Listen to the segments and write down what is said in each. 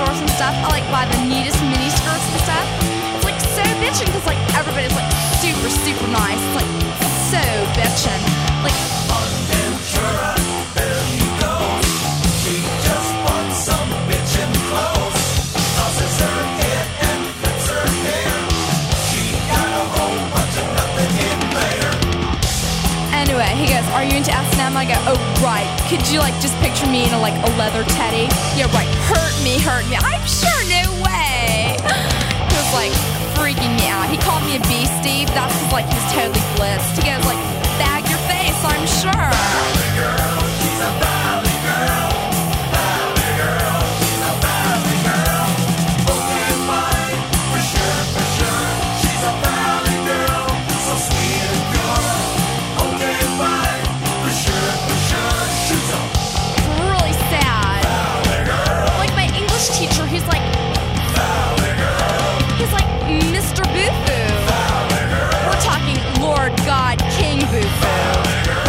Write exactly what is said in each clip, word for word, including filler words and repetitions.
stores and stuff, I like buy the neatest mini skirts and stuff. It's like so bitchin' because like everybody's like super, super nice. It's like so bitchin'. Like, on Ventura, there he goes. She just wants some bitchin' clothes. Tosses her head and flips her hair. She got a whole bunch of nothing in there. anyway, he goes, are you into S and M? I go, oh, right. Could you like just picture me in a, like a leather teddy? Yeah, right. Hurt me, hurt me. I'm sure, no way. He was like freaking me out. He called me a beastie. That's just like he was totally blitzed. He goes like, bag your face, I'm sure. Valley girl, she's a valley girl. Valley girl, she's a valley girl. Okay, fine, for sure, for sure. She's a valley girl, so sweet and pure. Okay, fine, for sure, for sure. She's a Really sad. valley girl. Like my English teacher, he's like, Valley girl. he's like Mister Boo-Foo. Valley girl. We're talking Lord God King Boo-Foo.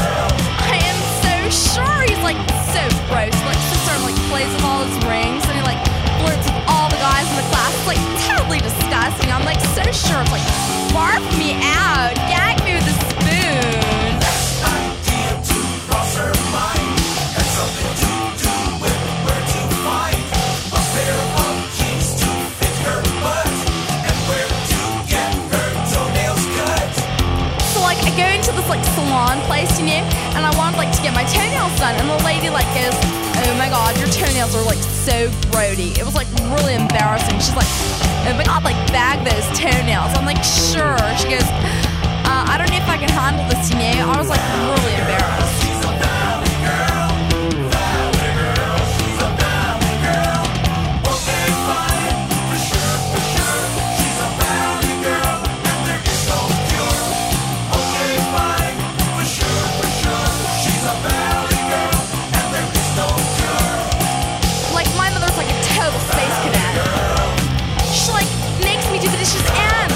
I am so sure he's like so gross. Like sits there and like plays with all his rings and he like flirts with all the guys in the class. It's like totally disgusting. I'm like so sure. It's like barf me out, gag me with a spoon. Idea to cross her mind. Had something to do with where to find a pair of jeans to fit her butt and where to get her toenails cut. So like I go into this like salon place, you know, and I wanted like to get my toenails done, and the lady like goes, oh my god, your toenails are like so grody. It was like really embarrassing. She's like, oh my god, like bag those toenails. I'm like, sure. She goes, uh, I don't know if I can handle this, you know. I was like really embarrassed. She's a valley girl, valley girl. She's a valley girl. Okay, fine, for sure, for sure. She's a valley girl, and there is no cure. Okay, fine, for sure, for sure. She's a valley girl, and there is no cure. Like my mother's like a total space cadet. She like makes me do the dishes and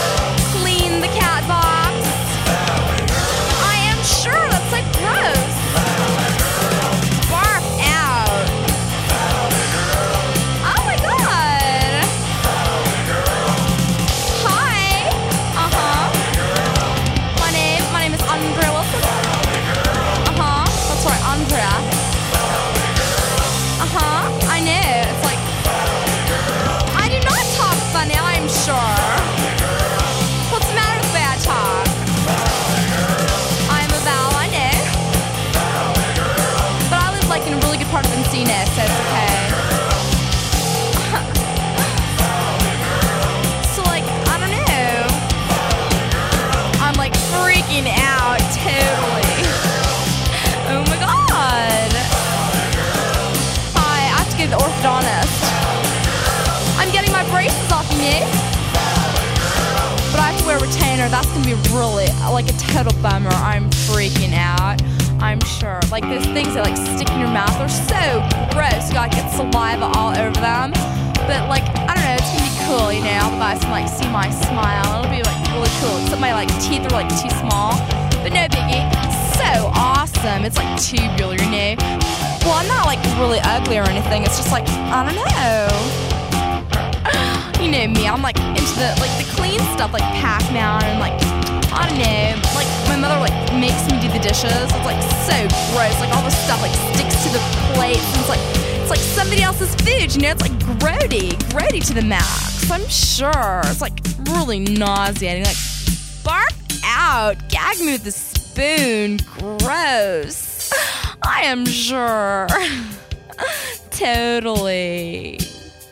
clean the cat box. I am sure that's like gross. Barf out. Oh my god. Hi. Uh-huh. My name, my name is Andrea Wilson. Uh-huh. That's right, Andrea. Uh-huh. I know. It's like I do not talk funny, I'm sure. What's the matter with the way I talk? I'm a Val, I know. But I live like in a really good part of Encino, so it's okay. So like, I don't know. I'm like freaking out totally. Oh my god. Hi, I have to go to the orthodontist. I'm getting my braces off, you know? But I have to wear a retainer. That's gonna be really like a total bummer. I'm freaking out. I'm sure. Like those things that like stick in your mouth are so gross. You gotta get saliva all over them. But like, I don't know, it's gonna be cool, you know? All the guys can like see my smile. It'll be like really cool. Except my like teeth are like too small. But no biggie. So awesome. It's like tubular, you know? Well, I'm not like really ugly or anything. It's just like, I don't know. You know me, I'm like into the like the clean stuff, like Pac-Man and like I don't know, like my mother like makes me do the dishes. It's like so gross, like all the stuff like sticks to the plates. And it's like it's like somebody else's food, you know. It's like grody, grody to the max. I'm sure it's like really nauseating. Like barf out, gag me with the spoon, gross. I am sure, totally.